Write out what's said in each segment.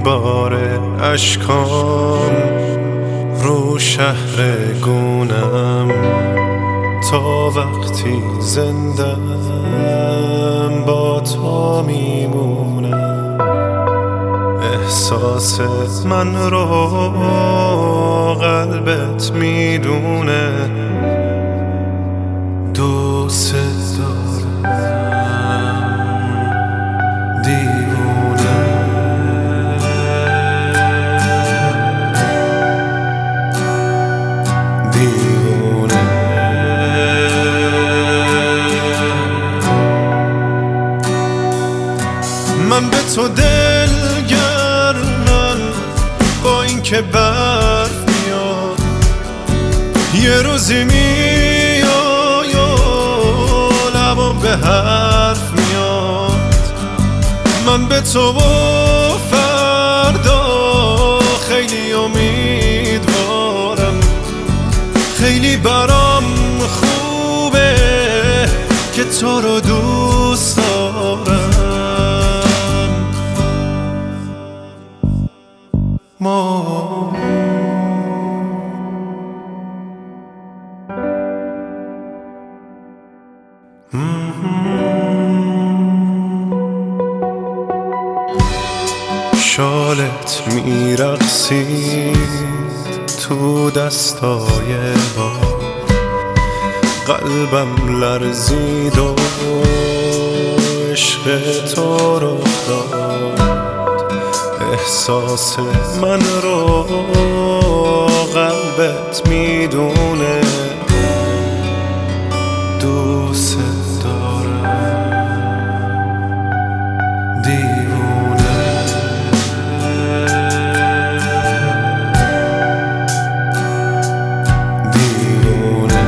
میباره اشکام رو شهر گونم تا وقتی زندم با تو میمونم. احساس من رو قلبت میدونه، دوست دارم دیوونه. دیوونه من به تو دلگرمم، با این که برف میاد یه روزی میای و لبم به حرف میاد. من به تو و فردا خیلی امیدوارم، خیلی برام خوبه که تو رو دوست دارم. شالت میرقصید تو دستای باد، قلبم لرزید و عشق تو رو داد. احساس من رو قلبت میدونه، دوست دارم دیوونه. دیوونه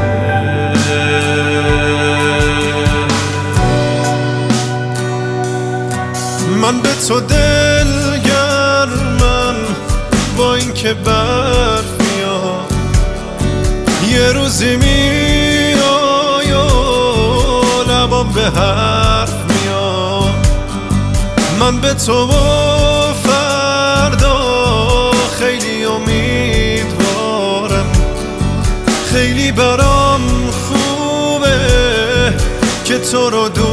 من به تو دلگرمم، با این که برف میاد یه روزی میای و لبم به حرف میاد. من به تو و فردا خیلی امیدوارم، خیلی برام خوبه که تو رو